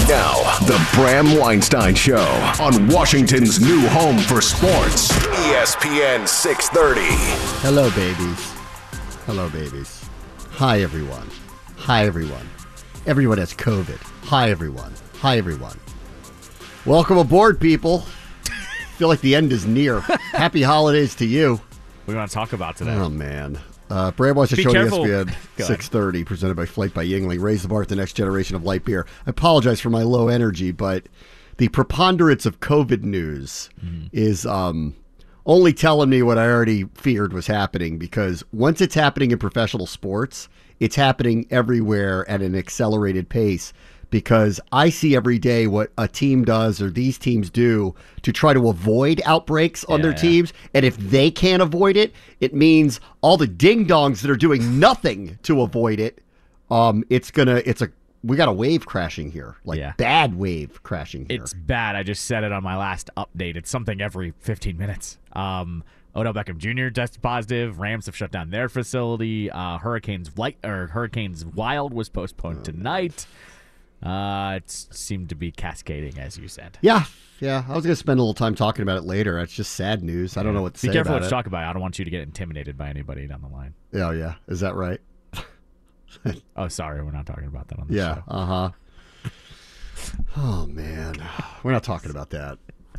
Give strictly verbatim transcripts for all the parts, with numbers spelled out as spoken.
Now, the Bram Weinstein Show on Washington's new home for sports, E S P N six thirty. Hello, babies. Hello, babies. Hi, everyone. Hi, everyone. Everyone has COVID. Hi, everyone. Hi, everyone. Welcome aboard, people. Feel like the end is near. Happy holidays to you. We want to talk about today. Oh, man. Uh, Bram Weinstein Be Show on E S careful. P N six thirty, presented by Flight by Yingling. Raise the bar at the next generation of light beer. I apologize for my low energy, but the preponderance of COVID news mm. is um, only telling me what I already feared was happening, because once it's happening in professional sports, it's happening everywhere at an accelerated pace. Because I see every day what a team does or these teams do to try to avoid outbreaks on yeah, their yeah. teams. And if they can't avoid it, it means all the ding-dongs that are doing nothing to avoid it, um, it's gonna, it's a, we got a wave crashing here. Like yeah. bad wave crashing here. It's bad. I just said it on my last update. It's something every fifteen minutes. Um, Odell Beckham Junior tested positive. Rams have shut down their facility. Uh, Hurricanes Light or Hurricanes Wild was postponed oh, tonight. Uh, it seemed to be cascading, as you said. Yeah, yeah. I was going to spend a little time talking about it later. It's just sad news. I don't know what to Be say careful about what it. you talk about. I don't want you to get intimidated by anybody down the line. Oh, yeah. Is that right? Oh, sorry. We're not talking about that on the yeah, show. Yeah, uh-huh. Oh, man. We're not talking about that.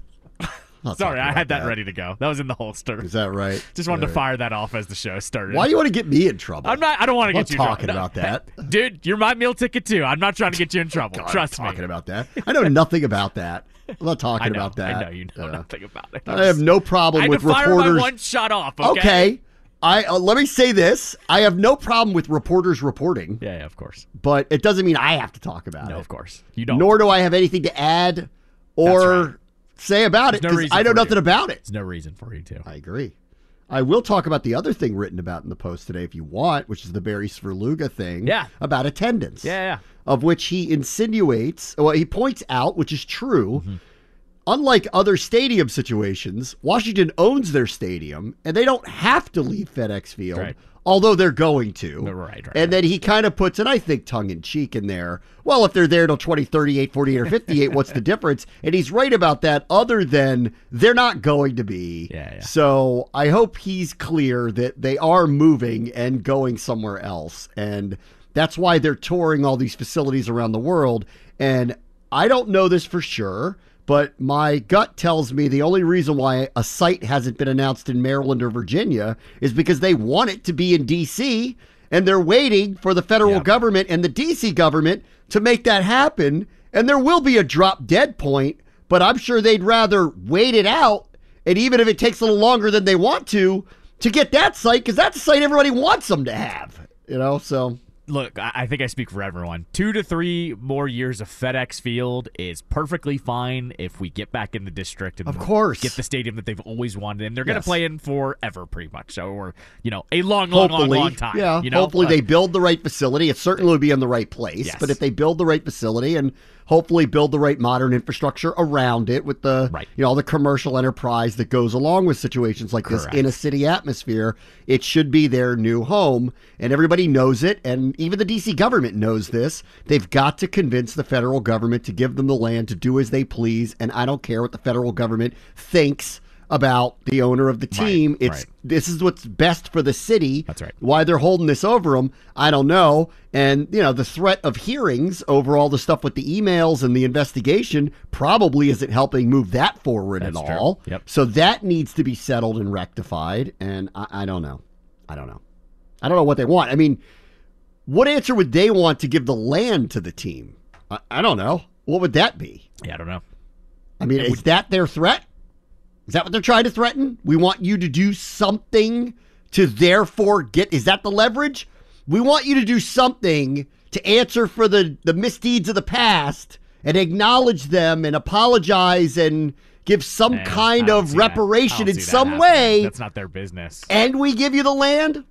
Sorry, I had that, that ready to go. That was in the holster. Is that right? Just wanted right. to fire that off as the show started. Why do you want to get me in trouble? I'm not. I don't want to get you in trouble. talking about that, dude. You're my meal ticket too. I'm not trying to get you in trouble. God, Trust I'm me. talking about that. I know nothing about that. I'm not talking I know, about that. I know you know uh, nothing about it. I have no problem I had with to fire reporters. my one shot off. Okay. okay. I uh, let me say this. I have no problem with reporters reporting. Yeah, yeah, of course. But it doesn't mean I have to talk about no, it. of course. You don't. Nor do I have anything to add or right. say about There's it, no because I know nothing you. about it. There's no reason for you to. I agree. I will talk about the other thing written about in the Post today if you want, which is the Barry Svrluga thing yeah. about attendance. Yeah, yeah. Of which he insinuates, well, he points out, which is true, mm-hmm. unlike other stadium situations, Washington owns their stadium, and they don't have to leave FedEx Field, right. although they're going to. Right, right, and right. then he kind of puts, and I think tongue-in-cheek in there, well, if they're there till twenty thirty-eight, forty-eight, or fifty-eight, what's the difference? And he's right about that, other than they're not going to be. Yeah, yeah. So I hope he's clear that they are moving and going somewhere else. And that's why they're touring all these facilities around the world. And I don't know this for sure, but my gut tells me the only reason why a site hasn't been announced in Maryland or Virginia is because they want it to be in D C, and they're waiting for the federal yep. government and the D C government to make that happen. And there will be a drop dead point, but I'm sure they'd rather wait it out. And even if it takes a little longer than they want to, to get that site, because that's a site everybody wants them to have, you know, so. Look, I think I speak for everyone. Two to three more years of FedEx Field is perfectly fine if we get back in the district and of course. get the stadium that they've always wanted. And they're going to yes. play in forever, pretty much. So, or, you know, a long, long, hopefully, long, long time. Yeah, you know? hopefully uh, they build the right facility. It certainly would be in the right place. Yes. But if they build the right facility and hopefully build the right modern infrastructure around it with the, right. you know, all the commercial enterprise that goes along with situations like Correct. this in a city atmosphere, it should be their new home. And everybody knows it. And even the D C government knows this. They've got to convince the federal government to give them the land to do as they please. And I don't care what the federal government thinks about the owner of the team. Right, it's right. This is what's best for the city. That's right. Why they're holding this over them, I don't know. And, you know, the threat of hearings over all the stuff with the emails and the investigation probably isn't helping move that forward That's at true. all. Yep. So that needs to be settled and rectified. And I, I don't know. I don't know. I don't know what they want. I mean, what answer would they want to give the land to the team? I, I don't know. What would that be? Yeah, I don't know. I mean, It is would- that their threat? Is that what they're trying to threaten? We want you to do something to therefore get, is that the leverage? We want you to do something to answer for the, the misdeeds of the past and acknowledge them and apologize and give some Man, kind I don't of see that. I reparation don't in see that some happening. way. That's not their business. And we give you the land?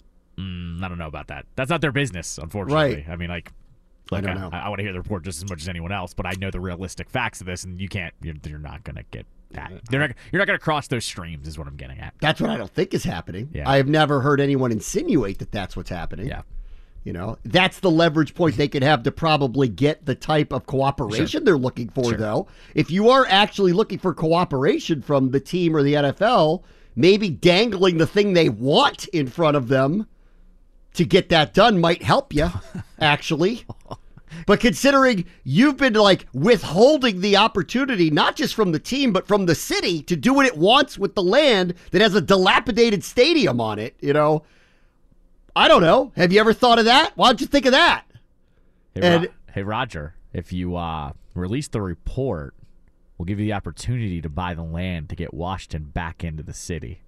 Mm, I don't know about that. That's not their business, unfortunately. Right. I mean, like, I like don't I, know. I, I want to hear the report just as much as anyone else, but I know the realistic facts of this, and you can't. You're, you're not going to get that. They're not. You're not going to cross those streams. Is what I'm getting at. That's what I don't think is happening. Yeah. I have never heard anyone insinuate that that's what's happening. Yeah. You know, that's the leverage point they could have to probably get the type of cooperation Sure. they're looking for, Sure. though. If you are actually looking for cooperation from the team or the N F L, maybe dangling the thing they want in front of them to get that done might help you, actually. But considering you've been like withholding the opportunity, not just from the team, but from the city to do what it wants with the land that has a dilapidated stadium on it, you know, I don't know. Have you ever thought of that? Why don't you think of that? Hey, And- Ro- hey Roger, if you uh, release the report, we'll give you the opportunity to buy the land to get Washington back into the city.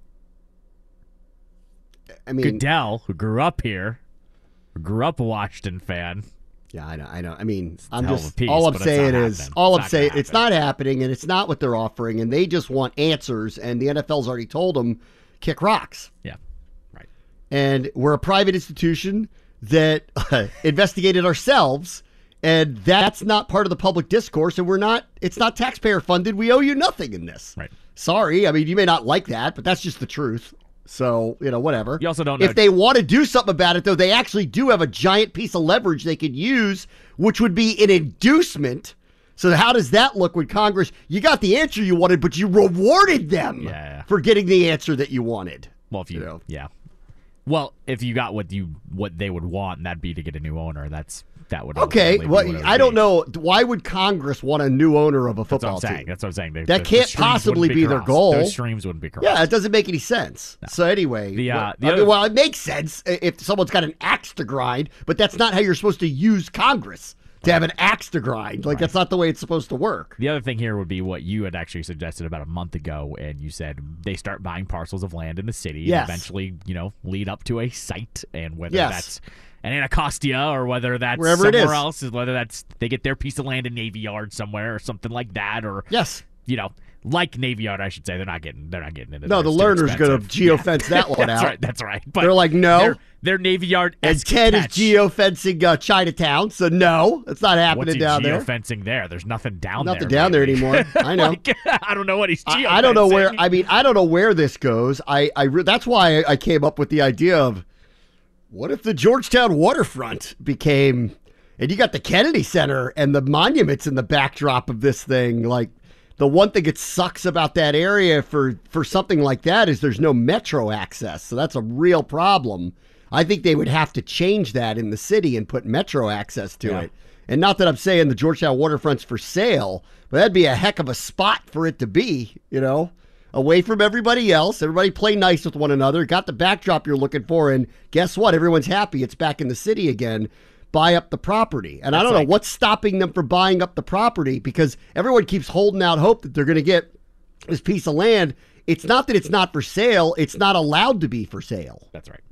I mean, Goodell, who grew up here, who grew up a Washington fan. yeah, I know. I know. I mean, I'm hell of just a piece, all I'm but it's saying not is happening. all It's I'm not saying gonna it's not happening, and it's not what they're offering, and they just want answers. And the N F L's already told them, kick rocks. Yeah, right. And we're a private institution that uh, investigated ourselves, and that's not part of the public discourse. And we're not. It's not taxpayer funded. We owe you nothing in this. Right. Sorry. I mean, you may not like that, but that's just the truth. So, you know, whatever. You also don't know- If they want to do something about it, though, they actually do have a giant piece of leverage they could use, which would be an inducement. So how does that look when Congress, you got the answer you wanted, but you rewarded them Yeah. for getting the answer that you wanted? Well, if you, You know. yeah. Well, if you got what you what they would want, and that'd be to get a new owner. That's that would Okay, ultimately be well, what it would I don't be. know. Why would Congress want a new owner of a That's what football I'm saying. team? That's what I'm saying. They- That the- the can't streams possibly wouldn't be their crossed. goal. Those streams wouldn't be crossed. Yeah, it doesn't make any sense. So anyway, The, uh, well, the I other- mean, well, it makes sense if someone's got an axe to grind, but that's not how you're supposed to use Congress to have an axe to grind. Like that's not the way it's supposed to work. The other thing here would be what you had actually suggested about a month ago, and you said they start buying parcels of land in the city Yes. and eventually, you know, lead up to a site, and whether Yes. that's an Anacostia or whether that's Wherever it somewhere is. else, is whether that's they get their piece of land in Navy Yard somewhere or something like that, or Yes. you know, like Navy Yard, I should say. They're not getting they're not getting into No, there. the It's too learner's going to expensive. geofence that one That's out. right. That's right. But They're like, no. They're, they're Navy Yard And Ted is geofencing uh, Chinatown, so no, it's not happening What's he down there. geofencing there? There's nothing down Nothing there. down there maybe. anymore. I know. Like, I don't know what he's geofencing. I, I don't know where. I mean, I don't know where this goes. I, I re- that's why I, I came up with the idea of what if the Georgetown waterfront became, and you got the Kennedy Center and the monuments in the backdrop of this thing. Like the one thing that sucks about that area for for something like that is there's no metro access, so that's a real problem. I think they would have to change that in the city and put metro access to Yeah. it. And not that I'm saying the Georgetown waterfront's for sale, but that'd be a heck of a spot for it to be, you know, away from everybody else. Everybody play nice with one another. Got the backdrop you're looking for, and guess what? Everyone's happy. It's back in the city again. Buy up the property. And I That's don't like- know what's stopping them from buying up the property because everyone keeps holding out hope that they're going to get this piece of land. It's not that it's not for sale. It's not allowed to be for sale. That's right.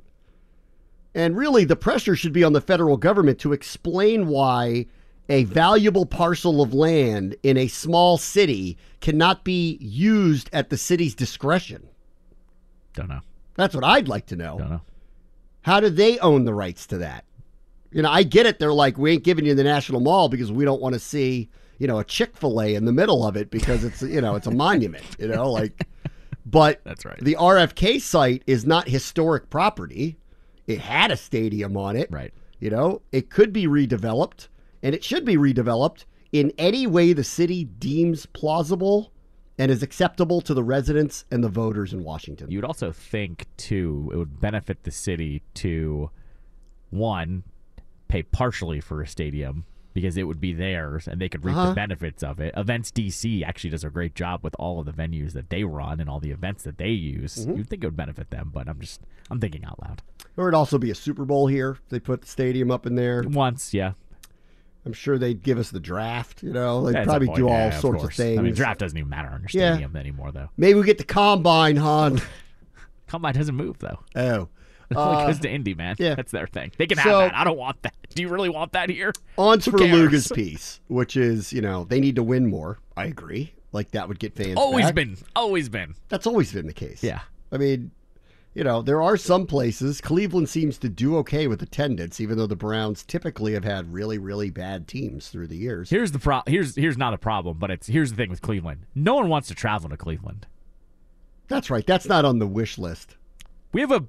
And really, the pressure should be on the federal government to explain why a valuable parcel of land in a small city cannot be used at the city's discretion. Don't know. That's what I'd like to know. Don't know. How do they own the rights to that? You know, I get it. They're like, we ain't giving you the National Mall because we don't want to see, you know, a Chick-fil-A in the middle of it because it's, you know, it's a monument, you know, like, but That's right. the R F K site is not historic property. It had a stadium on it. Right. You know, it could be redeveloped, and it should be redeveloped in any way the city deems plausible and is acceptable to the residents and the voters in Washington. You'd also think, too, it would benefit the city to, one, pay partially for a stadium because it would be theirs and they could reap Uh-huh. the benefits of it. Events D C actually does a great job with all of the venues that they run and all the events that they use. Mm-hmm. You'd think it would benefit them, but I'm just, I'm thinking out loud. There would also be a Super Bowl here. They put the stadium up in there. Once, yeah. I'm sure they'd give us the draft. You know, they'd At some probably point, do all yeah, sorts of, course. things. I mean, draft doesn't even matter on your Yeah. stadium anymore, though. Maybe we get the combine, hon. Combine doesn't move, though. Oh. It Uh, goes to Indy, man. yeah. That's their thing. They can So- have that. I don't want that. Do you really want that here? On Who for cares? Luga's piece, which is, you know, they need to win more. I agree. Like, that would get fans Always back. been. Always been. That's always been the case. Yeah. I mean, you know, there are some places. Cleveland seems to do okay with attendance, even though the Browns typically have had really, really bad teams through the years. Here's the pro- here's here's not a problem, but it's here's the thing with Cleveland. No one wants to travel to Cleveland. That's right. That's not on the wish list. We have a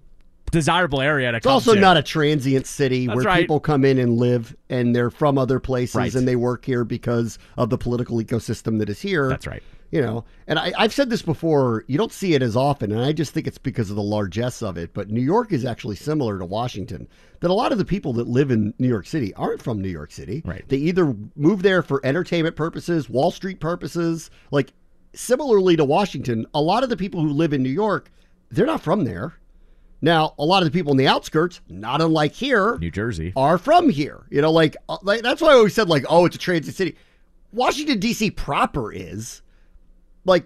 desirable area to It's come also to. not a transient city That's where right. people come in and live and they're from other places Right. and they work here because of the political ecosystem that is here. That's right. You know, and I, I've said this before, you don't see it as often, and I just think it's because of the largesse of it. But New York is actually similar to Washington, that a lot of the people that live in New York City aren't from New York City. Right. They either move there for entertainment purposes, Wall Street purposes. Like, similarly to Washington, a lot of the people who live in New York, they're not from there. Now, a lot of the people in the outskirts, not unlike here, New Jersey. are from here. You know, like, uh, like that's why I always said, like, oh, it's a transit city. Washington, D C proper is. Like,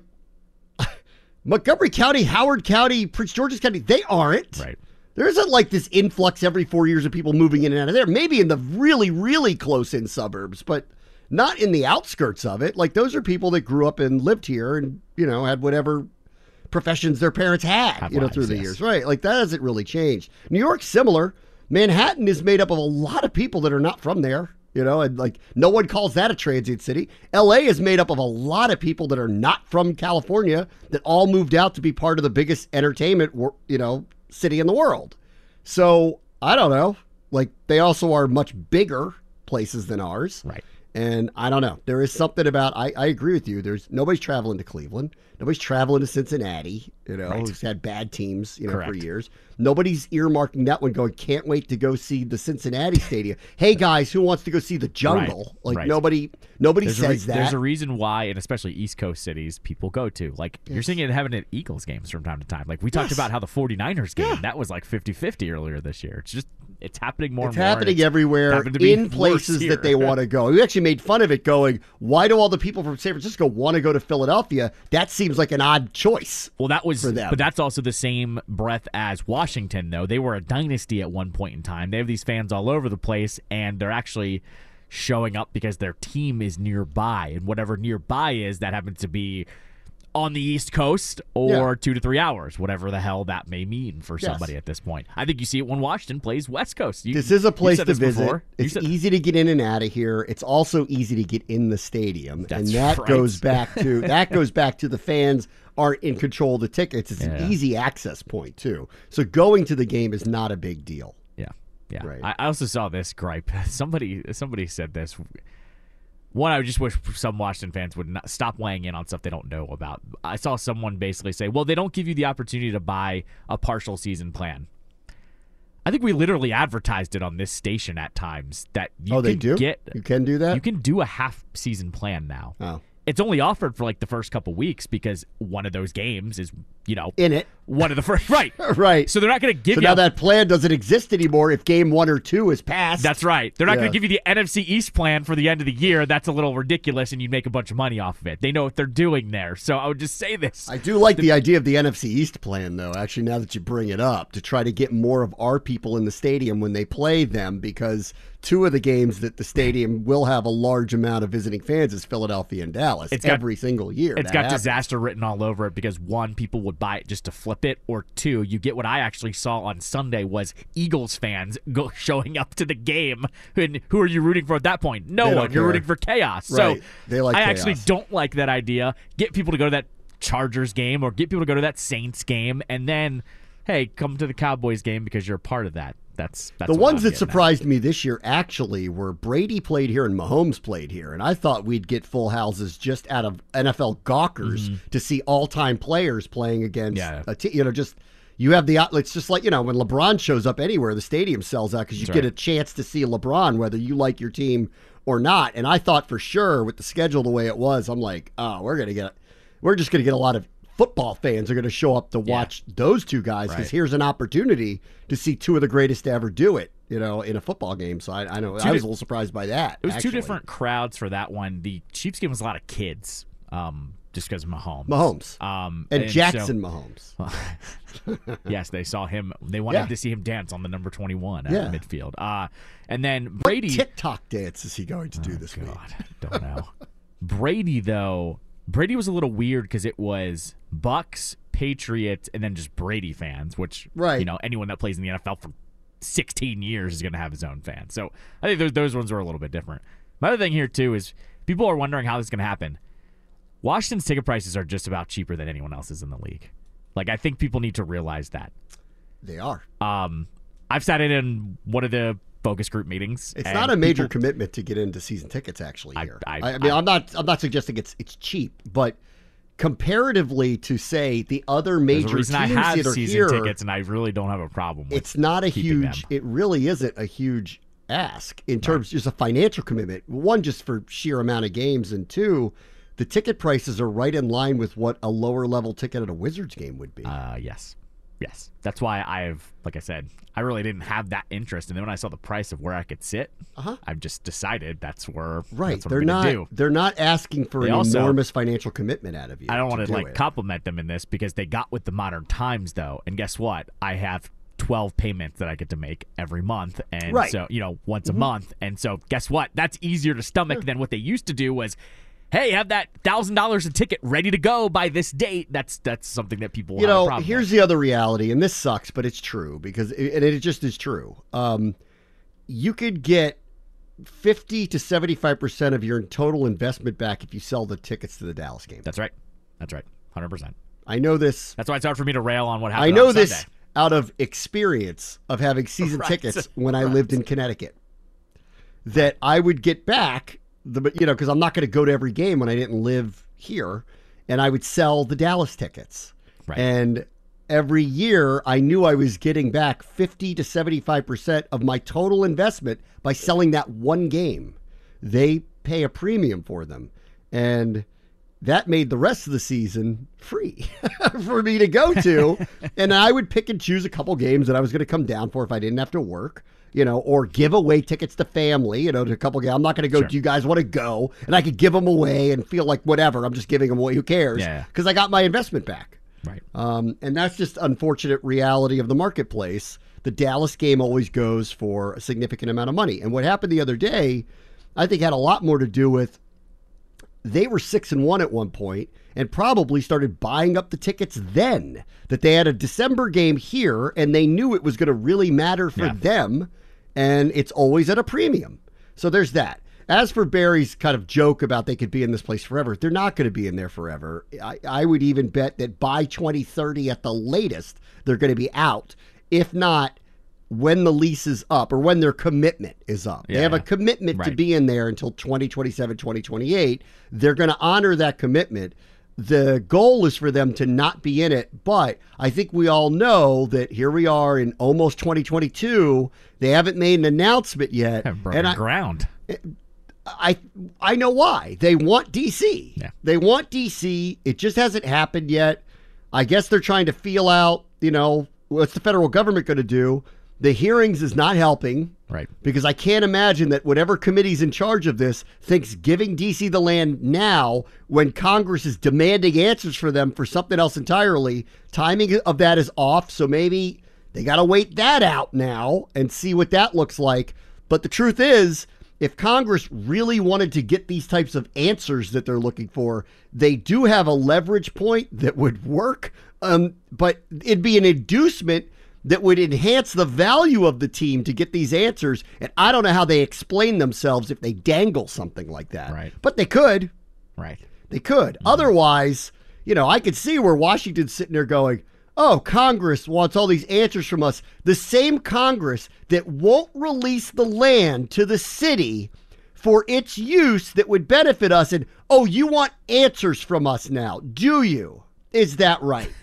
Montgomery County, Howard County, Prince George's County, they aren't. Right. There isn't like this influx every four years of people moving in and out of there. Maybe in the really, really close-in suburbs, but not in the outskirts of it. Like, those are people that grew up and lived here and, you know, had whatever professions their parents had, Have you know, lives, through the yes. years. Right. Like, that hasn't really changed. New York's similar. Manhattan is made up of a lot of people that are not from there. You know, and like no one calls that a transient city. L A is made up of a lot of people that are not from California that all moved out to be part of the biggest entertainment, wor- you know, city in the world. So I don't know. Like, they also are much bigger places than ours. Right. And I don't know. There is something about, I, I agree with you. There's nobody's traveling to Cleveland. Nobody's traveling to Cincinnati, you know, Right. who's had bad teams, you know, for Correct. years. Nobody's earmarking that one going, can't wait to go see the Cincinnati Stadium. Hey guys, who wants to go see the jungle? Right. Like Right. nobody, nobody There's a, says re- that. there's a reason why, and especially East Coast cities, people go to. Like, you're seeing it having at Eagles games from time to time. Like, we talked Yes. about how the 49ers game, Yeah. that was like fifty-fifty earlier this year. It's just, it's happening more It's and more. and happening it's everywhere happened to be in worse places here. that they want to go. We actually made fun of it going, why do all the people from San Francisco want to go to Philadelphia? That seems like an odd choice. Well, that was, for them. but that's also the same breath as Washington, though. They were a dynasty at one point in time. They have these fans all over the place, and they're actually showing up because their team is nearby, and whatever nearby is, that happens to be on the East Coast or Yeah. two to three hours, whatever the hell that may mean for Yes. somebody at this point. I think you see it when Washington plays West Coast. You, This is a you place said to this visit. before. You It's said- easy to get in and out of here. It's also easy to get in the stadium, That's and that right. goes back to that goes back to the fans aren't in control of the tickets. It's Yeah. an easy access point too. So going to the game is not a big deal. Yeah, yeah. Right. I, I also saw this gripe. Somebody, somebody said this. One, I just wish some Washington fans would not stop weighing in on stuff they don't know about. I saw someone basically say, "Well, they don't give you the opportunity to buy a partial season plan." I think we literally advertised it on this station at times that you oh, can they do. get You can do that. you can do a half season plan now. Oh, It's only offered for like the first couple weeks because one of those games is, you know, in it. one of the first right. Right. So they're not going to give So you now that plan doesn't exist anymore if game one or two is passed. That's right. They're not Yeah. going to give you the N F C East plan for the end of the year. That's a little ridiculous, and you'd make a bunch of money off of it. They know what they're doing there. So I would just say this. I do like the idea of the N F C East plan, though, actually, now that you bring it up, to try to get more of our people in the stadium when they play them, because two of the games that the stadium will have a large amount of visiting fans is Philadelphia and Dallas It's got- every single year. It's that got happens. disaster written all over it because, one, people would buy it just to flip it, or two, you get what I actually saw on Sunday was Eagles fans go showing up to the game. And who are you rooting for at that point? No They don't one. You're care. rooting for chaos. Right. So They like I chaos. actually don't like that idea. Get people to go to that Chargers game or get people to go to that Saints game, and then, hey, come to the Cowboys game because you're a part of that. That's, that's The what ones I'm that getting at. surprised me this year actually were Brady played here and Mahomes played here, and I thought we'd get full houses just out of N F L gawkers to see all-time players playing against Yeah. a team. You know, just you have the outlets, just like, you know, when LeBron shows up anywhere, the stadium sells out because you That's get right. a chance to see LeBron whether you like your team or not. And I thought for sure with the schedule the way it was, I'm like, oh, we're gonna get, we're just gonna get a lot of football fans are going to show up to watch those two guys because Right. here's an opportunity to see two of the greatest to ever do it, you know, in a football game. So I, I know Two I was di- a little surprised by that. It was actually. two different crowds for that one. The Chiefs game was a lot of kids, um, just because of Mahomes. Mahomes Um, and, so- Jackson Mahomes. yes, they saw him. They wanted Yeah. to see him dance on the number twenty-one at Yeah. midfield. Uh, and then Brady. What TikTok dance is he going to do this week? God, don't know. Brady though, Brady was a little weird because it was Bucks, Patriots, and then just Brady fans. Which, Right. you know, anyone that plays in the N F L for sixteen years is going to have his own fans. So I think those those ones were a little bit different. My other thing here too is people are wondering how this is going to happen. Washington's ticket prices are just about cheaper than anyone else's in the league. Like, I think people need to realize that. They are. Um, I've sat in in one of the focus group meetings. It's and not a major people- commitment to get into season tickets. Actually, I- here. I- I, I mean, I- I'm not. I'm not suggesting it's it's cheap, but comparatively to say the other There's major a reason I teams have that are season here, tickets, and I really don't have a problem with it's not a keeping huge. them. It really isn't a huge ask in terms just a financial commitment. One, just for sheer amount of games, and two, the ticket prices are right in line with what a lower level ticket at a Wizards game would be. Uh, yes. Yes. That's why I've, like I said, I really didn't have that interest. And then when I saw the price of where I could sit, Uh-huh. I've just decided that's where right. that's what They're I'm not. gonna do. They're not asking for They an also- enormous financial commitment out of you. I don't want to do like it. compliment them in this because they got with the modern times though. And guess what? I have twelve payments that I get to make every month. And Right. so, you know, once Mm-hmm. a month. And so guess what? That's easier to stomach than what they used to do was, hey, have that thousand dollars a ticket ready to go by this date. That's that's something that people You have a know, problem here's with. the other reality, and this sucks, but it's true because it, and it just is true. Um, you could get fifty to seventy-five percent of your total investment back if you sell the tickets to the Dallas game. That's right. That's right. one hundred percent. I know this. That's why it's hard for me to rail on what happened I know on this Sunday. out of experience of having season Right. tickets when I lived in Connecticut. That I would get back the you know because I'm not going to go to every game when I didn't live here, and I would sell the Dallas tickets. Right. And every year I knew I was getting back fifty to seventy-five percent of my total investment by selling that one game. They pay a premium for them. And that made the rest of the season free for me to go to. And I would pick and choose a couple games that I was going to come down for if I didn't have to work, you know, or give away tickets to family, you know, to a couple games. I'm not going to go, Sure. do you guys want to go? And I could give them away and feel like whatever. I'm just giving them away. Who cares? Yeah. Because I got my investment back. Right. Um, and that's just unfortunate reality of the marketplace. The Dallas game always goes for a significant amount of money. And what happened the other day, I think had a lot more to do with they were six and one at one point and probably started buying up the tickets then that they had a December game here and they knew it was going to really matter for Yeah. them. And it's always at a premium. So there's that. As for Barry's kind of joke about they could be in this place forever, they're not going to be in there forever. I, I would even bet that by twenty thirty at the latest, they're going to be out. If not, when the lease is up or when their commitment is up. Yeah, they have a yeah. commitment to Right. be in there until twenty twenty-seven, twenty twenty-eight. They're going to honor that commitment. The goal is for them to not be in it, but I think we all know that here we are in almost twenty twenty-two. They haven't made an announcement yet. Have broken And I, ground. I I know why. They want D C. Yeah. They want D C. It just hasn't happened yet. I guess they're trying to feel out, you know, what's the federal government going to do? The hearings is not helping. Right. Because I can't imagine that whatever committee's in charge of this thinks giving D C the land now when Congress is demanding answers for them for something else entirely, timing of that is off. So maybe they got to wait that out now and see what that looks like. But the truth is, if Congress really wanted to get these types of answers that they're looking for, they do have a leverage point that would work. Um, but it'd be an inducement that would enhance the value of the team to get these answers. And I don't know how they explain themselves if they dangle something like that. Right. But they could. Right. They could. Mm-hmm. Otherwise, you know, I could see where Washington's sitting there going, oh, Congress wants all these answers from us. The same Congress that won't release the land to the city for its use that would benefit us. And, oh, you want answers from us now, do you? Is that right?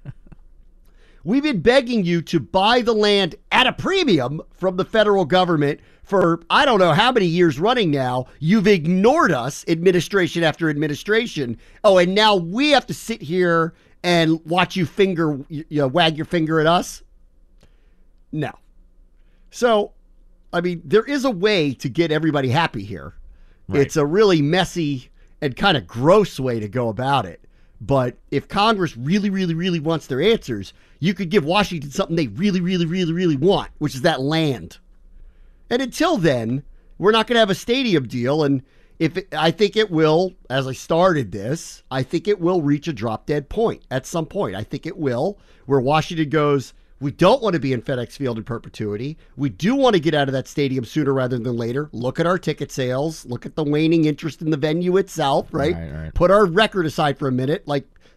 We've been begging you to buy the land at a premium from the federal government for I don't know how many years running now. You've ignored us, administration after administration. Oh, and now we have to sit here and watch you finger, you know, wag your finger at us? No. So, I mean, there is a way to get everybody happy here. Right. It's a really messy and kind of gross way to go about it. But if Congress really, really, really wants their answers, you could give Washington something they really, really, really, really want, which is that land. And until then, we're not going to have a stadium deal. And if it, I think it will, as I started this, I think it will reach a drop dead point at some point. I think it will, where Washington goes, we don't want to be in FedEx Field in perpetuity. We do want to get out of that stadium sooner rather than later. Look at our ticket sales. Look at the waning interest in the venue itself, right? Right, right. Put our record aside for a minute. Like,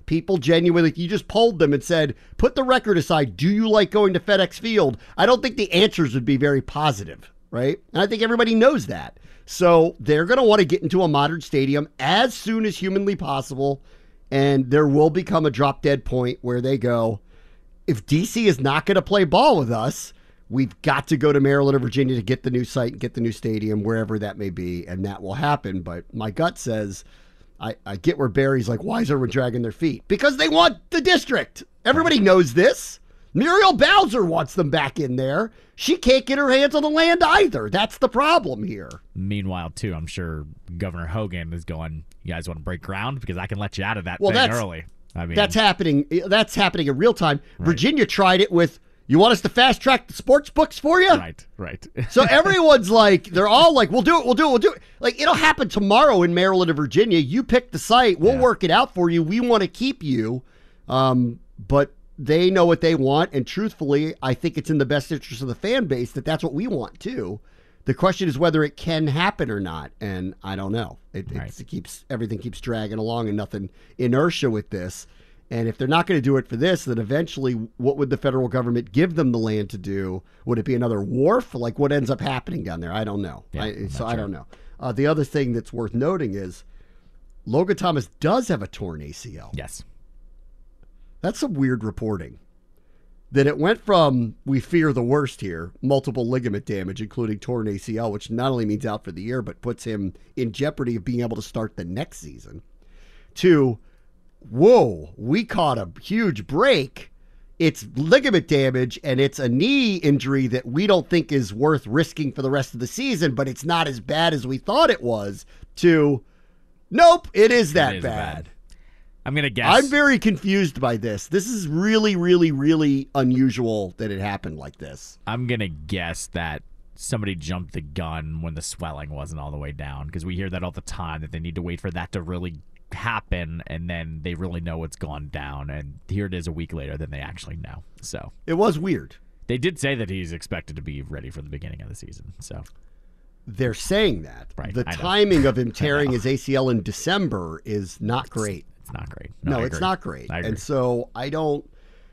people genuinely, you just polled them and said, put the record aside, do you like going to FedEx Field? I don't think the answers would be very positive, right? And I think everybody knows that. So they're going to want to get into a modern stadium as soon as humanly possible, and there will become a drop dead point where they go, if D C is not going to play ball with us, we've got to go to Maryland or Virginia to get the new site and get the new stadium, wherever that may be, and that will happen. But my gut says, I, I get where Barry's like, why is everyone dragging their feet? Because they want the district. Everybody knows this. Muriel Bowser wants them back in there. She can't get her hands on the land either. That's the problem here. Meanwhile, too, I'm sure Governor Hogan is going, you guys want to break ground? Because I can let you out of that well, thing that's, early. I mean, that's happening. That's happening in real time. Right. Virginia tried it with, you want us to fast track the sports books for you? Right, right. So everyone's like, they're all like, we'll do it, we'll do it, we'll do it. Like, it'll happen tomorrow in Maryland or Virginia. You pick the site. We'll Yeah. work it out for you. We want to keep you. Um, but they know what they want. And truthfully, I think it's in the best interest of the fan base that that's what we want too. The question is whether it can happen or not. And I don't know. It, Right. it's, it keeps, everything keeps dragging along and nothing inertia with this. And if they're not going to do it for this, then eventually what would the federal government give them the land to do? Would it be another wharf? Like what ends up happening down there? I don't know. Yeah, I, I'm so not I sure. don't know. Uh, the other thing that's worth noting is Logan Thomas does have a torn A C L. Yes. That's some weird reporting. That it went from, we fear the worst here, multiple ligament damage, including torn A C L, which not only means out for the year, but puts him in jeopardy of being able to start the next season, to, whoa, we caught a huge break. It's ligament damage, and it's a knee injury that we don't think is worth risking for the rest of the season, but it's not as bad as we thought it was, to, nope, it is that It is bad. bad. I'm going to guess. I'm very confused by this. This is really, really, really unusual that it happened like this. I'm going to guess that somebody jumped the gun when the swelling wasn't all the way down, because we hear that all the time, that they need to wait for that to really happen, and then they really know what's gone down, and here it is a week later than they actually know. So It was weird. they did say that he's expected to be ready for the beginning of the season. So They're saying that. Right, The I know. timing of him tearing know. his A C L in December is not great. it's not great. No, I it's agree. not great. I agree. And so I don't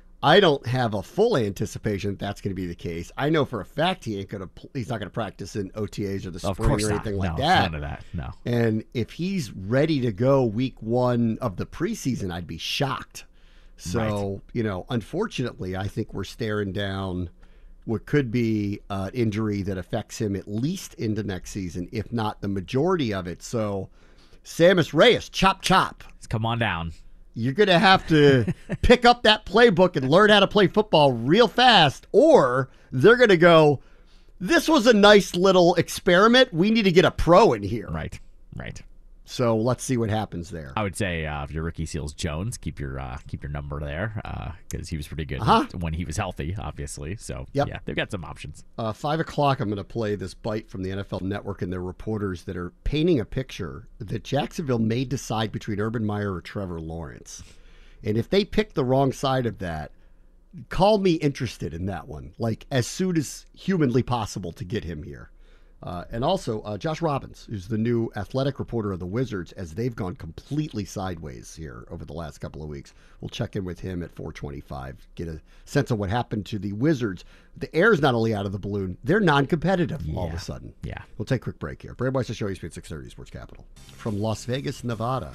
I don't have a full anticipation that that's going to be the case. I know for a fact he ain't going to he's not going to practice in O T As or the Of spring course or not. anything like no, that. None of that. No. And if he's ready to go week one of the preseason, I'd be shocked. So, Right. you know, unfortunately, I think we're staring down what could be an injury that affects him at least into next season, if not the majority of it. So, Samus Reyes, chop, chop. Let's come on down. You're going to have to pick up that playbook and learn how to play football real fast, or they're going to go, this was a nice little experiment. We need to get a pro in here. Right. Right. So let's see what happens there. I would say uh, if you're Ricky Seals Jones, keep your uh, keep your number there because he was pretty good Uh-huh. when he was healthy, obviously. So Yep. yeah, they've got some options. Uh, five o'clock, I'm going to play this bite from the N F L Network and their reporters that are painting a picture that Jacksonville may decide between Urban Meyer or Trevor Lawrence. And if they pick the wrong side of that, call me interested in that one, like as soon as humanly possible to get him here. Uh, and also, uh, Josh Robbins, who's the new athletic reporter of the Wizards, as they've gone completely sideways here over the last couple of weeks. We'll check in with him at four twenty-five, get a sense of what happened to the Wizards. The air's not only out of the balloon, they're non-competitive all of Yeah. a sudden. Yeah. We'll take a quick break here. Brad Weiss, the show, E S P N six thirty Sports Capital. From Las Vegas, Nevada,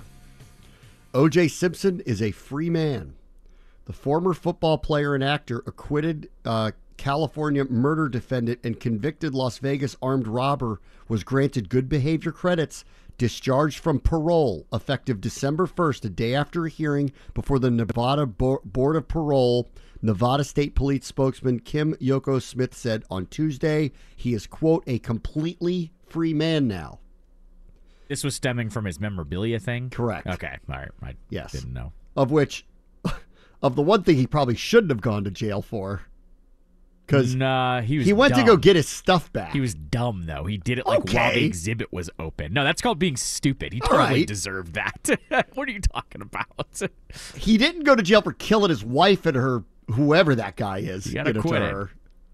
O J Simpson is a free man. The former football player and actor acquitted uh, California murder defendant and convicted Las Vegas armed robber was granted good behavior credits, discharged from parole effective December first, a day after a hearing before the Nevada Bo- Board of Parole. Nevada State Police spokesman Kim Yoko Smith said on Tuesday he is, quote, a completely free man now. This was stemming from his memorabilia thing? Correct. Okay. All right. I Yes. didn't know. Of which, of the one thing he probably shouldn't have gone to jail for, because Nah, he was he went to dumb. go get his stuff back. He was dumb, though. He did it like while Okay. the exhibit was open. No, that's called being stupid. He All totally right. deserved that. What are you talking about? He didn't go to jail for killing his wife and her, whoever that guy is. You gotta know, to quit it. her.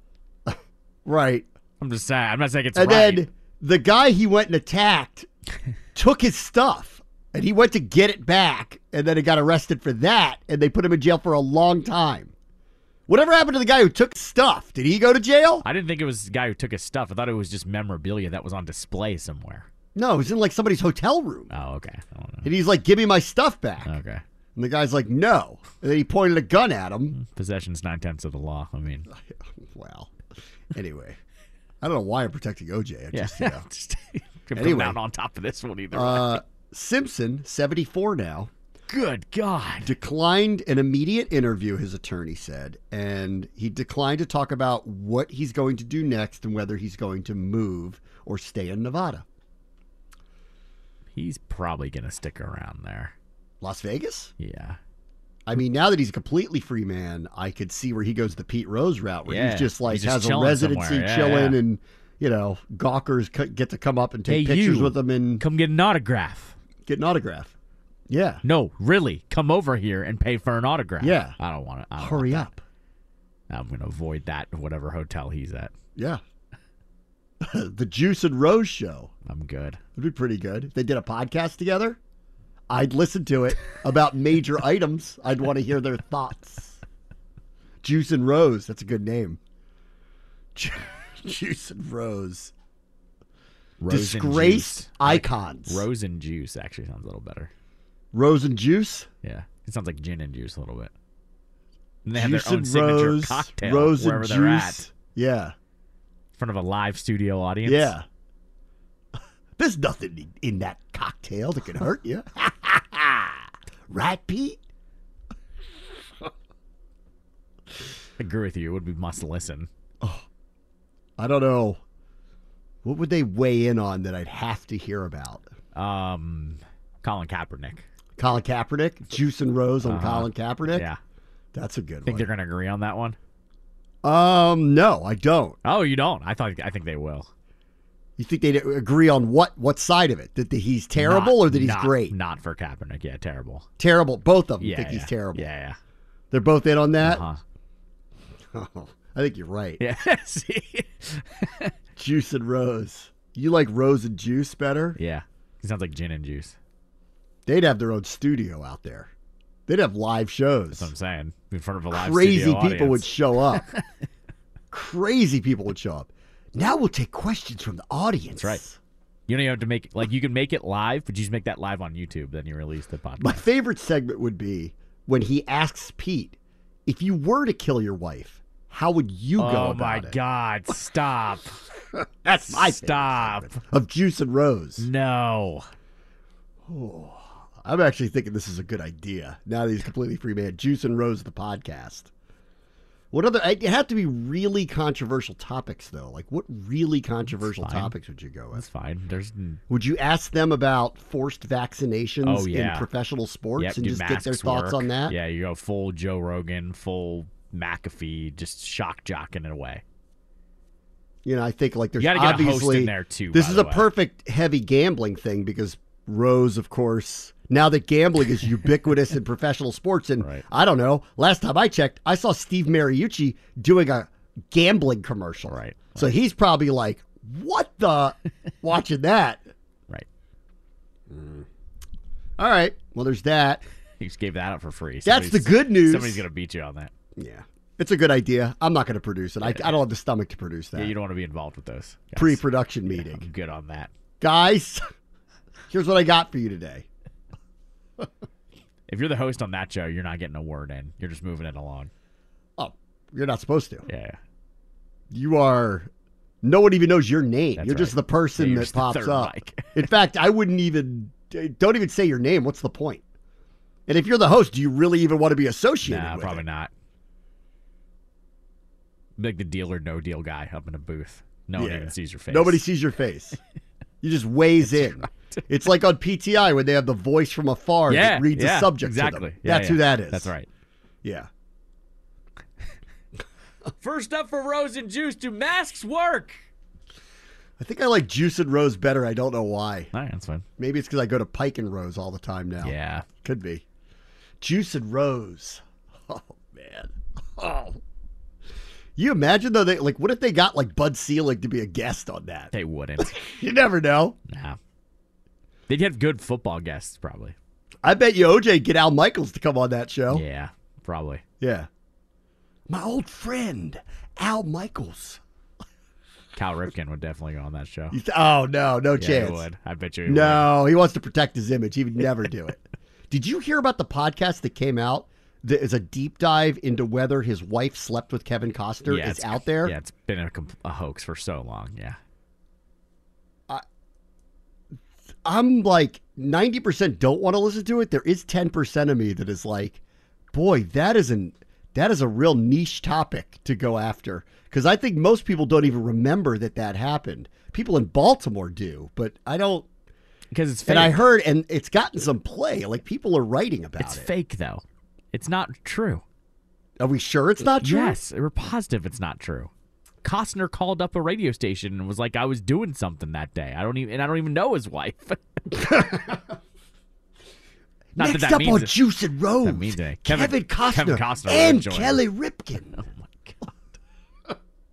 Right. I'm just saying. I'm not saying it's And right. then the guy he went and attacked took his stuff. And he went to get it back, and then he got arrested for that, and they put him in jail for a long time. Whatever happened to the guy who took stuff? Did he go to jail? I didn't think it was the guy who took his stuff. I thought it was just memorabilia that was on display somewhere. No, it was in like somebody's hotel room. Oh, okay. I don't know. And he's like, give me my stuff back. Okay. And the guy's like, no. And then he pointed a gun at him. Possession's nine-tenths of the law. I mean. Well, anyway. I don't know why I'm protecting O J. I Yeah. just, you know. just come Anyway. down on top of this one either Uh, way. Simpson, seventy-four now, Good God. declined an immediate interview, his attorney said, and he declined to talk about what he's going to do next and whether he's going to move or stay in Nevada. He's probably going to stick around there. Las Vegas? Yeah. I mean, now that he's a completely free man, I could see where he goes the Pete Rose route, where Yeah. he's just like He's just has a chilling residency, somewhere. Yeah, chilling, yeah. and you know, gawkers c- get to come up and take Hey, pictures you. with him and Come get an autograph. get an autograph. Yeah, No, really. Come over here and pay for an autograph. Yeah. I don't want to. I don't hurry want up. that. I'm going to avoid that, whatever hotel he's at. Yeah, the Juice and Rose show I'm good. would be pretty good. If they did a podcast together, I'd listen to it about major items. I'd want to hear their thoughts. Juice and Rose, that's a good name. Ju- Juice and Rose. Rose and Disgraced juice. icons. Rose and juice actually sounds a little better. Rose and Juice. Yeah. It sounds like gin and juice a little bit. And they have Juice their own and signature Rose. cocktail Rose wherever and they're at. Juice. Yeah. In front of a live studio audience. Yeah. There's nothing in- in that cocktail that can hurt you. Right, Pete? I agree with you. It would be must listen. I don't know. What would they weigh in on that I'd have to hear about? Um, Colin Kaepernick. Colin Kaepernick? Juice and Rose on Uh-huh. Colin Kaepernick? Yeah. That's a good Think one. they're going to agree on that one? Um, no, I don't. Oh, you don't? I thought. I think they will. You think they'd agree on what what side of it? That, that he's terrible Not- or that he's not- great? Not for Kaepernick. Yeah, terrible. Terrible. Both of them Yeah, think he's yeah. terrible. Yeah, They're both in on yeah. that? Uh-huh. I think you're right. Yeah. See? Juice and Rose. You like Rose and Juice better? Yeah. He sounds like gin and juice. They'd have their own studio out there. They'd have live shows. That's what I'm saying. In front of a live Crazy studio people would audience. show up. Crazy people would show up. Now we'll take questions from the audience. That's right. You don't even have to make like you can make it live, but you just make that live on YouTube. Then you release the podcast. My favorite segment would be when he asks Pete, if you were to kill your wife, how would you go oh about my it? God! Stop! That's my favorite Stop! segment of Juice and Rose. No. I'm actually thinking this is a good idea. Now that he's completely free man. Juice and Rose, the podcast. What other? It have to be really controversial topics, though. Like, what really controversial That's fine. topics would you go with? That's fine. There's Would you ask them about forced vaccinations Oh, yeah. in professional sports yep, and do just get their masks thoughts work. on that? Yeah, you go full Joe Rogan, full McAfee, just shock jocking it away. You know, I think like there's You gotta get a host obviously in there, too, This by is the a way. perfect heavy gambling thing because Rose, of course, now that gambling is ubiquitous in professional sports, and Right. I don't know. Last time I checked, I saw Steve Mariucci doing a gambling commercial. Right. So he's probably like, "What the?" watching that. Right. All right. Well, there's that. You just gave that up for free. That's the Somebody's- good news. Somebody's gonna beat you on that. Yeah, it's a good idea. I'm not going to produce it. I, I don't have the stomach to produce that. Yeah, you don't want to be involved with those. guys. Pre-production I'm meeting, good on that. guys. Here's what I got for you today. If you're the host on that show, you're not getting a word in. You're just moving it along. Oh, you're not supposed to. Yeah. You are. No one even knows your name. That's you're just right. the person Yeah, you're that just the pops third up. mic. In fact, I wouldn't even. Don't even say your name. What's the point? And if you're the host, do you really even want to be associated Nah, with probably it? not. Like the deal or no deal guy up in a booth. No one Yeah. even sees your face. Nobody sees your face. You just weighs in. It's like on P T I when they have the voice from afar Yeah, that reads yeah, the subject exactly. to them. Yeah, That's yeah. who that is. That's right. Yeah. First up for Rose and Juice, do masks work? I think I like Juice and Rose better. I don't know why. All right, that's fine. Maybe it's because I go to Pike and Rose all the time now. Yeah. Could be. Juice and Rose. Oh, man. Oh. You imagine, though, they like, what if they got, like, Bud Selig to be a guest on that? They wouldn't. You never know. Nah. They'd have good football guests, probably. I bet you O J get Al Michaels to come on that show. Yeah, probably. Yeah. My old friend, Al Michaels. Cal Ripken would definitely go on that show. You th- oh, no, no Yeah, chance. he would. I bet you he would. No, he wants to protect his image. He would never do it. Did you hear about the podcast that came out that is a deep dive into whether his wife slept with Kevin Costner? Yeah, It's it's out there? Yeah, it's been a, comp- a hoax for so long. Yeah. I'm like ninety percent don't want to listen to it. There is ten percent of me that is like, boy, that isn't that is a real niche topic to go after. Because I think most people don't even remember that that happened. People in Baltimore do, but I don't. Because it's fake. And I heard, and it's gotten some play. Like people are writing about It's it. fake, though. It's not true. Are we sure it's not true? Yes, we're positive it's not true. Costner called up a radio station and was like, "I was doing something that day. I don't even, and I don't even know his wife." Not Next that that up means on it- Juice and Rose, that means it. Kevin, Kevin- Costner, Kevin Costner would and join. Kelly Ripken. Oh my god!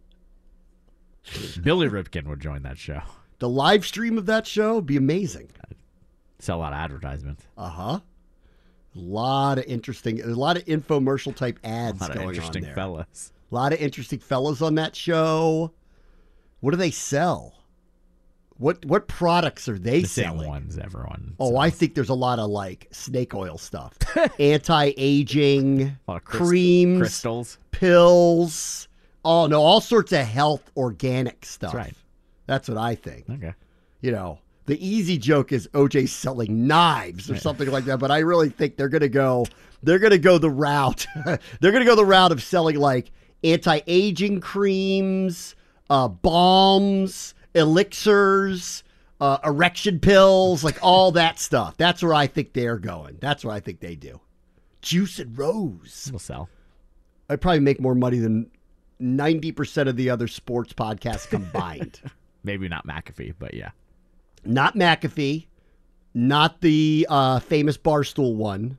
Billy Ripken would join that show. The live stream of that show would be amazing. Sell a lot of advertisements. Uh huh. A lot of interesting, a lot of infomercial type ads A lot of going interesting on there. fellas. A lot of interesting fellas on that show. What do they sell? What what products are they The same selling? ones everyone. Oh, sells. I think there's a lot of like snake oil stuff, anti-aging, A lot of crys- creams, crystals. pills. Oh no, all sorts of health, organic stuff. That's right. That's what I think. Okay. You know, the easy joke is O J selling knives or something like that, but I really think they're gonna go. They're gonna go the route. They're gonna go the route of selling like anti-aging creams, uh, balms, elixirs, uh, erection pills, like all that stuff. That's where I think they're going. That's what I think they do. Juice and Rose. We'll sell. I'd probably make more money than ninety percent of the other sports podcasts combined. Maybe not McAfee, but yeah. Not McAfee, not the uh, famous Barstool one,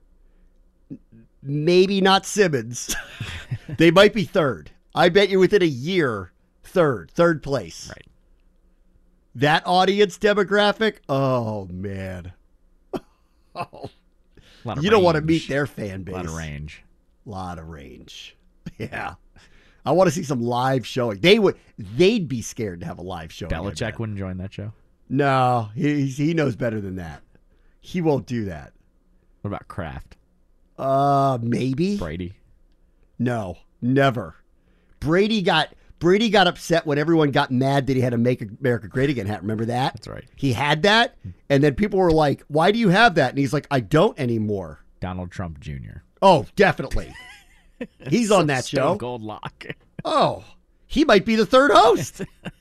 maybe not Simmons. They might be third. I bet you within a year, third, third place. Right. That audience demographic, oh, man. Oh, A lot of you don't want to range. meet their fan base. A lot of range. Lot of range. Yeah. I want to see some live showing. They would, they'd be scared to have a live showing. I Belichick bet. wouldn't join that show. No, he he knows better than that. He won't do that. What about Kraft? Uh, maybe. Brady? No, never. Brady got Brady got upset when everyone got mad that he had a "Make America Great Again" hat. Remember that? That's right. He had that, and then people were like, "Why do you have that?" And he's like, "I don't anymore." Donald Trump Junior Oh, definitely. He's on that show. Stone Cold Lock. Oh, he might be the third host.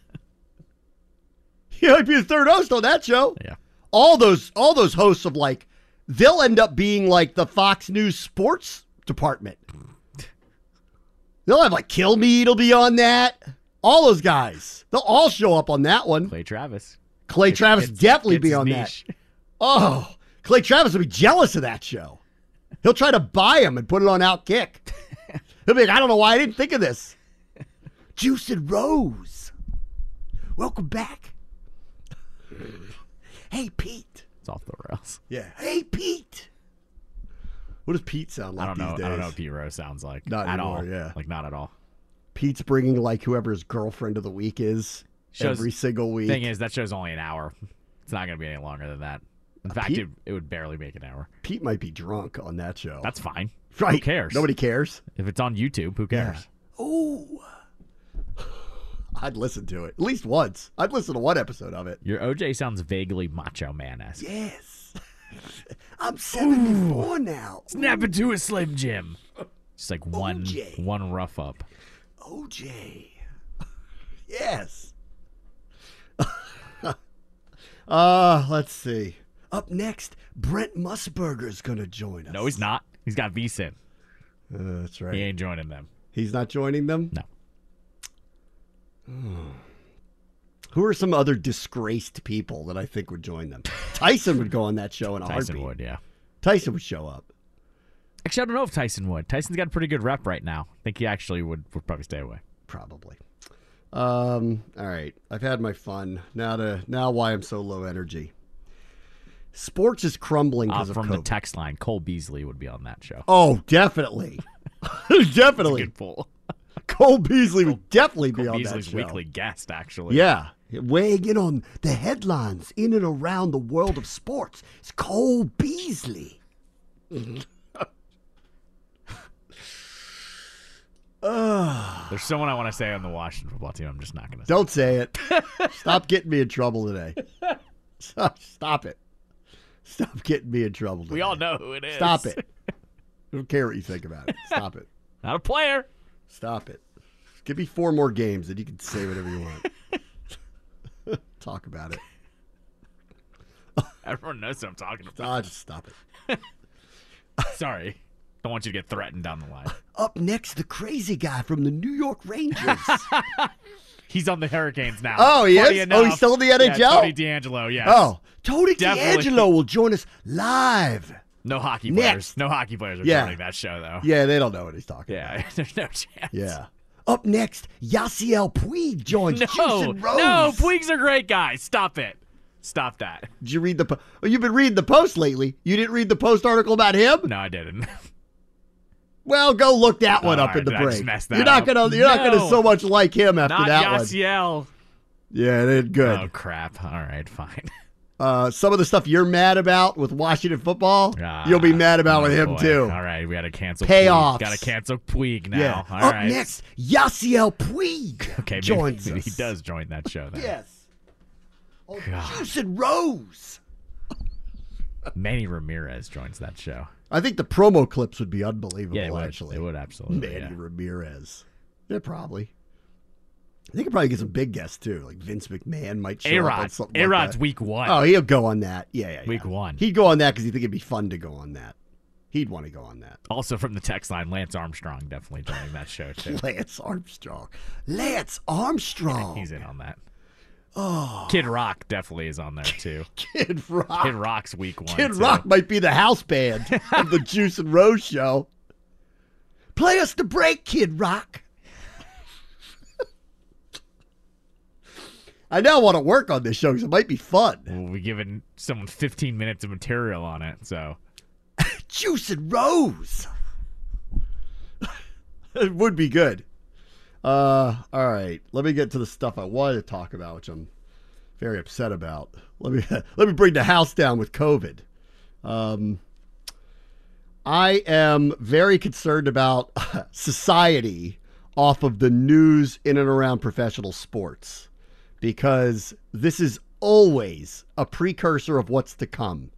He might be the third host on that show. Yeah. All those all those hosts of like, they'll end up being like the Fox News sports department. They'll have like Kilmeade will be on that. All those guys. They'll all show up on that one. Clay Travis. Clay Travis It's- definitely it's be his on niche. that. Oh, Clay Travis will be jealous of that show. He'll try to buy him and put it on Outkick. He'll be like, I don't know why I didn't think of this. Juice and Rose. Welcome back. Hey, Pete. It's off the rails. Yeah. Hey, Pete. What does Pete sound like I don't know. these days? I don't know what Pete Rose sounds like. Not at anymore, all. yeah. Like not at all. Pete's bringing like whoever his girlfriend of the week is Shows- every single week. Thing is, that show's only an hour. It's not going to be any longer than that. In fact, Pete- it, it would barely make an hour. Pete might be drunk on that show. That's fine. right. Who cares? Nobody cares. If it's on YouTube, who cares? Ooh. I'd listen to it at least once. I'd listen to one episode of it. Your O J sounds vaguely Macho Man-esque. Yes. I'm seventy-four now. Snap into a Slim Jim. Just like one, O J. one rough up. O J. Yes. uh, let's see. Up next, Brent Musburger's going to join us. No, he's not. He's got V-Sin. Uh, that's right. He ain't joining them. He's not joining them? No. Who are some other disgraced people that I think would join them? Tyson would go on that show in a Tyson heartbeat. would, yeah. Tyson would show up. Actually, I don't know if Tyson would. Tyson's got a pretty good rep right now. I think he actually would, would probably stay away. Probably. Um, all right. I've had my fun. Now to now why I'm so low energy. Sports is crumbling Uh, because of from COVID. the text line, Cole Beasley would be on that show. Oh, definitely. definitely. Good pull. Cole Beasley would definitely be Cole on Beasley's that show. weekly guest, actually. Yeah. Weighing in on the headlines in and around the world of sports, it's Cole Beasley. There's someone I want to say on the Washington football team. I'm just not going to say. Don't say it. Stop getting me in trouble today. Stop, stop it. Stop getting me in trouble today. We all know who it is. Stop it. I don't care what you think about it. Stop it. Not a player. Stop it. Give me four more games and you can say whatever you want. Talk about it. Everyone knows what I'm talking about. Ah, just stop it. Sorry. Don't want you to get threatened down the line. Up next, the crazy guy from the New York Rangers. He's on the Hurricanes now. Oh, he Funny is? enough. Oh, he's still in the N H L? Yeah, Tony D'Angelo, yes. Oh, Tony Definitely. D'Angelo will join us live. No hockey players. Next. No hockey players are Yeah. joining that show, though. Yeah, they don't know what he's talking Yeah, about. there's no chance. Yeah. Up next, Yasiel Puig joins No, Juicin' Rose. no, Puig's are great guys. Stop it. Stop that. Did you read the po- oh, you've been reading the Post lately. You didn't read the Post article about him? No, I didn't. Well, go look that one Oh, up in the I just break. messed that you're not up. gonna you're not gonna No. so much like him after Not that one. Yasiel. Yeah, it did good. Oh, crap. All right, fine. Uh, some of the stuff you're mad about with Washington football, Ah, you'll be mad about with oh, him boy. too. All right, we got to cancel Payoffs. Puig. Got to cancel Puig now. Yeah. All Up right. next, Yasiel Puig Okay, maybe, joins maybe us. he does join that show then. Yes. Oh, God. Juicin' Rose. Manny Ramirez joins that show. I think the promo clips would be unbelievable. Yeah, it would. actually, It would absolutely. Manny Yeah. Ramirez. Yeah, probably. They could probably get some big guests too, like Vince McMahon might show up on A-Rod. something like A-Rod's that. week one. Oh, he'll go on that. Yeah, yeah, yeah. Week one. He'd go on that because he'd think it'd be fun to go on that. He'd want to go on that. Also from the text line, Lance Armstrong definitely joining that show too. Lance Armstrong. Lance Armstrong. He's in on that. Oh. Kid Rock definitely is on there too. Kid Rock. Kid Rock's week one. Kid too. Rock might be the house band of the Juicin' Rose show. Play us the break, Kid Rock. I now want to work on this show because it might be fun. We'll be giving someone fifteen minutes of material on it. So Juicin' Rose. It would be good. Uh, all right, let me get to the stuff I wanted to talk about, which I'm very upset about. Let me let me bring the house down with COVID. Um, I am very concerned about society off of the news in and around professional sports, because this is always a precursor of what's to come.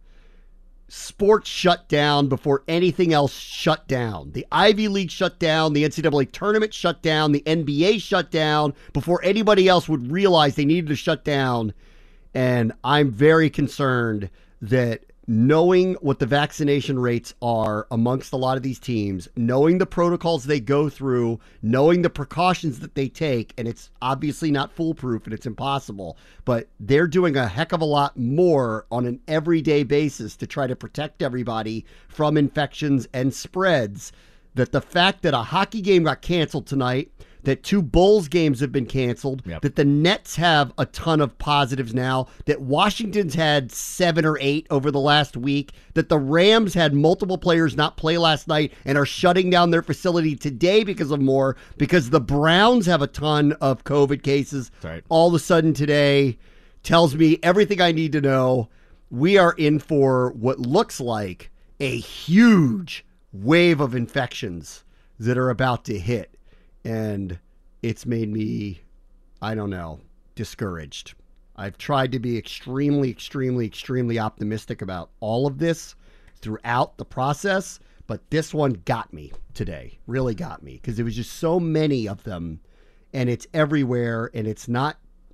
Sports shut down before anything else shut down. The Ivy League shut down, the N C double A tournament shut down, the N B A shut down before anybody else would realize they needed to shut down. And I'm very concerned that knowing what the vaccination rates are amongst a lot of these teams, knowing the protocols they go through, knowing the precautions that they take, and it's obviously not foolproof and it's impossible, but they're doing a heck of a lot more on an everyday basis to try to protect everybody from infections and spreads, that the fact that a hockey game got canceled tonight, that two Bulls games have been canceled, Yep. that the Nets have a ton of positives now, that Washington's had seven or eight over the last week, that the Rams had multiple players not play last night and are shutting down their facility today because of more, because the Browns have a ton of COVID cases. That's right. All of a sudden today tells me everything I need to know. We are in for what looks like a huge wave of infections that are about to hit. And it's made me, I don't know, discouraged. I've tried to be extremely, extremely, extremely optimistic about all of this throughout the process, but this one got me today, really got me, because there was just so many of them, and it's everywhere, and it's not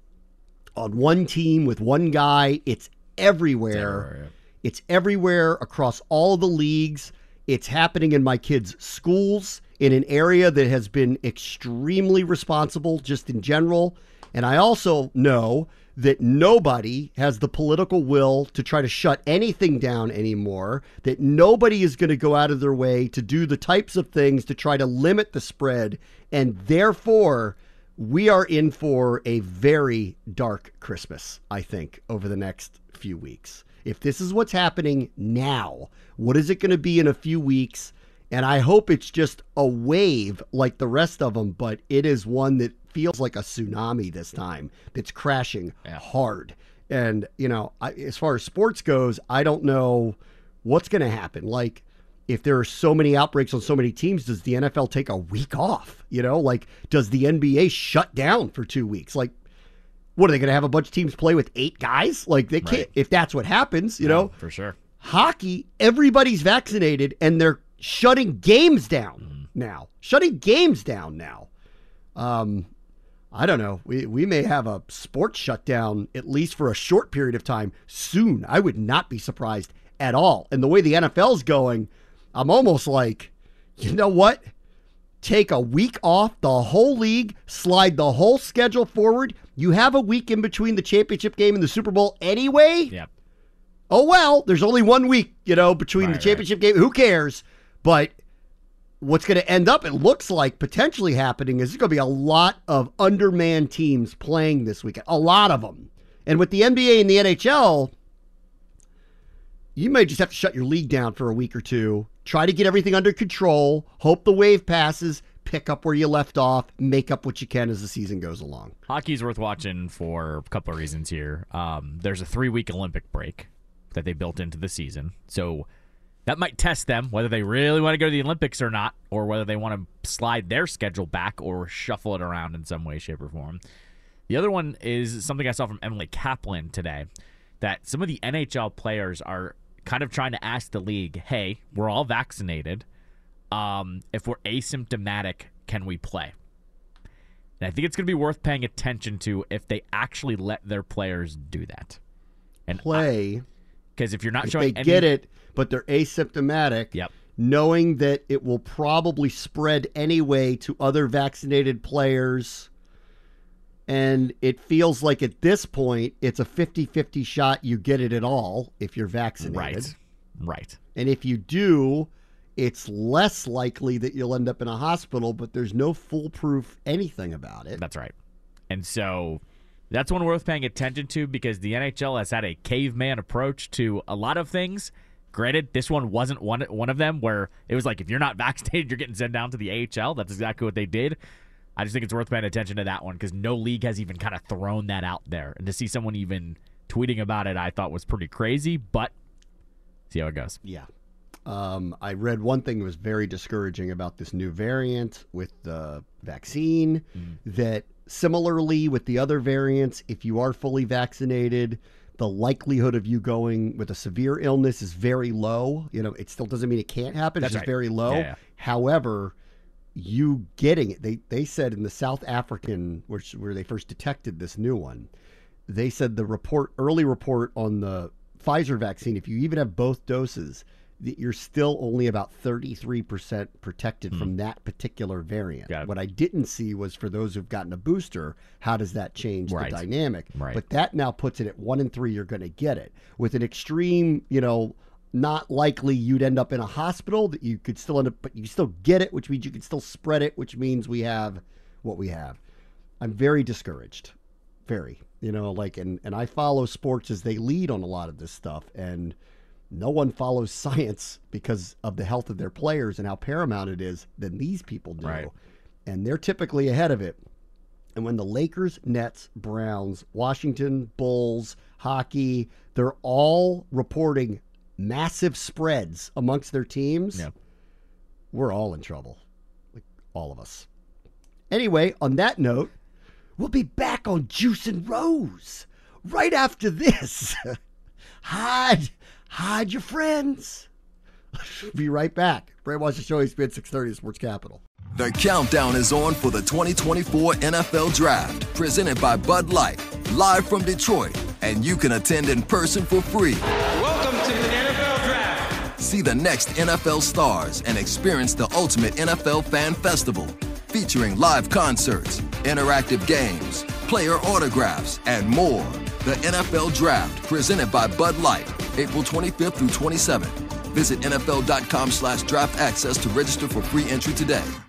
on one team with one guy. It's everywhere. It's everywhere, yeah. It's everywhere across all the leagues. It's happening in my kids' schools, in an area that has been extremely responsible just in general. And I also know that nobody has the political will to try to shut anything down anymore, that nobody is going to go out of their way to do the types of things to try to limit the spread. And therefore, we are in for a very dark Christmas, I think, over the next few weeks. If this is what's happening now, what is it going to be in a few weeks? And I hope it's just a wave like the rest of them, but it is one that feels like a tsunami this time that's crashing yeah. hard. And, you know, I, as far as sports goes, I don't know what's going to happen. Like, if there are so many outbreaks on so many teams, does the N F L take a week off? You know, like, does the N B A shut down for two weeks? Like, what are they going to have a bunch of teams play with eight guys? Like, they can't, right. if that's what happens, you yeah, know, for sure. Hockey, everybody's vaccinated and they're shutting games down mm. now, shutting games down now. Um, I don't know. We, we may have a sports shutdown, at least for a short period of time soon. I would not be surprised at all. And the way the N F L's going, I'm almost like, you know what? Take a week off, the whole league, slide the whole schedule forward. You have a week in between the championship game and the Super Bowl anyway. Yep. Oh, well, there's only one week, you know, between right, the championship right. game. Who cares? But what's going to end up, it looks like, potentially happening is there's going to be a lot of undermanned teams playing this weekend. A lot of them. And with the N B A and the N H L, you may just have to shut your league down for a week or two. Try to get everything under control. Hope the wave passes. Pick up where you left off. Make up what you can as the season goes along. Hockey's worth watching for a couple of reasons here. Um, there's a three-week Olympic break that they built into the season. So that might test them, whether they really want to go to the Olympics or not, or whether they want to slide their schedule back or shuffle it around in some way, shape, or form. The other one is something I saw from Emily Kaplan today, that some of the N H L players are kind of trying to ask the league, hey, we're all vaccinated. Um, if we're asymptomatic, can we play? And I think it's going to be worth paying attention to if they actually let their players do that. And play. Because if you're not if showing they any... get it, but they're asymptomatic, yep. knowing that it will probably spread anyway to other vaccinated players. And it feels like at this point, it's a fifty-fifty shot you get it at all if you're vaccinated. Right, right. And if you do, it's less likely that you'll end up in a hospital, but there's no foolproof anything about it. That's right. And so that's one worth paying attention to because the N H L has had a caveman approach to a lot of things. Granted, this one wasn't one, one of them where it was like, if you're not vaccinated, you're getting sent down to the A H L. That's exactly what they did. I just think it's worth paying attention to that one because no league has even kind of thrown that out there. And to see someone even tweeting about it, I thought was pretty crazy, but see how it goes. Yeah. Um, I read one thing that was very discouraging about this new variant with the vaccine, mm. that similarly with the other variants, if you are fully vaccinated, the likelihood of you going with a severe illness is very low. You know, it still doesn't mean it can't happen. That's it's just right. very low. Yeah, yeah. However, you getting it, they they said in the South African, which where they first detected this new one, they said the report, early report on the Pfizer vaccine, if you even have both doses, you're still only about thirty-three percent protected mm. from that particular variant. What I didn't see was for those who've gotten a booster, how does that change right. the dynamic? Right. But that now puts it at one in three, you're going to get it. With an extreme, you know, not likely you'd end up in a hospital, that you could still end up, but you still get it, which means you can still spread it, which means we have what we have. I'm very discouraged. Very. You know, like, and, and I follow sports as they lead on a lot of this stuff, and no one follows science because of the health of their players and how paramount it is than these people do. Right. And they're typically ahead of it. And when the Lakers, Nets, Browns, Washington, Bulls, hockey, they're all reporting massive spreads amongst their teams, yeah. we're all in trouble. Like, all of us. Anyway, on that note, we'll be back on Juice and Rose right after this. Hide, hide your friends. Be right back. Brad Watch the Show, E S P N six thirty, Sports Capital. The countdown is on for the twenty twenty-four N F L Draft, presented by Bud Light, live from Detroit, and you can attend in person for free. Welcome to the N F L Draft. See the next N F L stars and experience the ultimate N F L fan festival, featuring live concerts, interactive games, player autographs, and more. The N F L Draft, presented by Bud Light, April twenty-fifth through twenty-seventh. Visit N F L dot com slash draft access to register for free entry today.